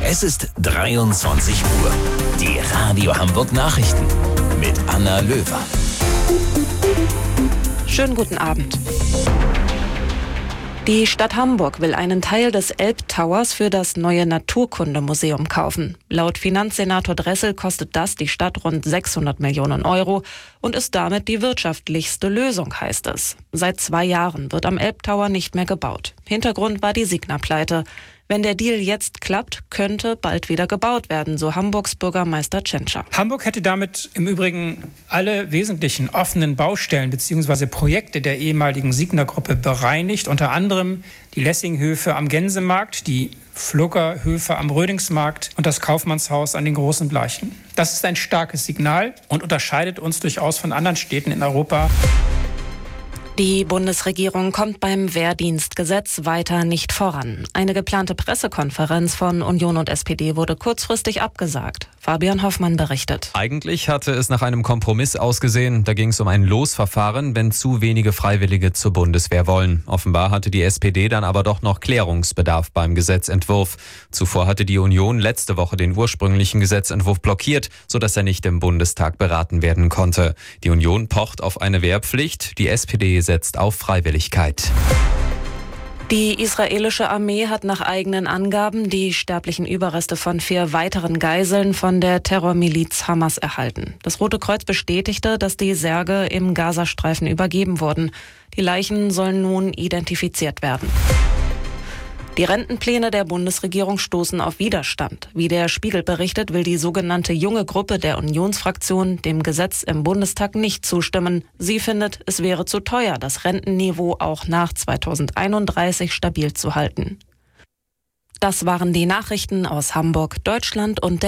Es ist 23 Uhr. Die Radio Hamburg Nachrichten mit Anna Löwer. Schönen guten Abend. Die Stadt Hamburg will einen Teil des Elbtowers für das neue Naturkundemuseum kaufen. Laut Finanzsenator Dressel kostet das die Stadt rund 600 Millionen Euro und ist damit die wirtschaftlichste Lösung, heißt es. Seit 2 Jahren wird am Elbtower nicht mehr gebaut. Hintergrund war die Signa-Pleite. Wenn der Deal jetzt klappt, könnte bald wieder gebaut werden, so Hamburgs Bürgermeister Tschentscher. Hamburg hätte damit im Übrigen alle wesentlichen offenen Baustellen bzw. Projekte der ehemaligen Signa-Gruppe bereinigt, unter anderem die Lessinghöfe am Gänsemarkt, die Fluggerhöfe am Rödingsmarkt und das Kaufmannshaus an den Großen Bleichen. Das ist ein starkes Signal und unterscheidet uns durchaus von anderen Städten in Europa. Die Bundesregierung kommt beim Wehrdienstgesetz weiter nicht voran. Eine geplante Pressekonferenz von Union und SPD wurde kurzfristig abgesagt. Fabian Hoffmann berichtet. Eigentlich hatte es nach einem Kompromiss ausgesehen. Da ging es um ein Losverfahren, wenn zu wenige Freiwillige zur Bundeswehr wollen. Offenbar hatte die SPD dann aber doch noch Klärungsbedarf beim Gesetzentwurf. Zuvor hatte die Union letzte Woche den ursprünglichen Gesetzentwurf blockiert, sodass er nicht im Bundestag beraten werden konnte. Die Union pocht auf eine Wehrpflicht, die SPD setzt auf Freiwilligkeit. Die israelische Armee hat nach eigenen Angaben die sterblichen Überreste von 4 weiteren Geiseln von der Terrormiliz Hamas erhalten. Das Rote Kreuz bestätigte, dass die Särge im Gazastreifen übergeben wurden. Die Leichen sollen nun identifiziert werden. Die Rentenpläne der Bundesregierung stoßen auf Widerstand. Wie der Spiegel berichtet, will die sogenannte junge Gruppe der Unionsfraktion dem Gesetz im Bundestag nicht zustimmen. Sie findet, es wäre zu teuer, das Rentenniveau auch nach 2031 stabil zu halten. Das waren die Nachrichten aus Hamburg, Deutschland und der